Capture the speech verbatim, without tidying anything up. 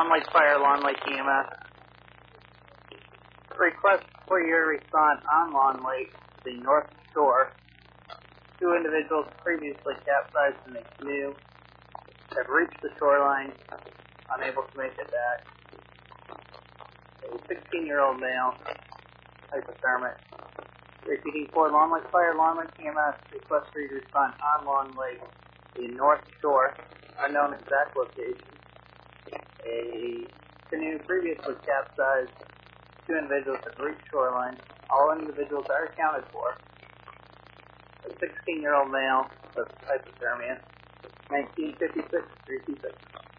Lake Fire, Lawn Lake E M S. Request for your response on Lawn Lake, the North Shore. Two individuals previously capsized in a canoe have reached the shoreline, unable to make it back. A sixteen-year-old male, hypothermic. Repeating for Lawn Lake Fire, Lawn Lake E M S. Request for your response on Lawn Lake, the North Shore, unknown exact location. A canoe previously capsized. Two individuals have reached shoreline. All individuals are accounted for. A sixteen-year-old male with hypothermia. nineteen fifty-six, three two six.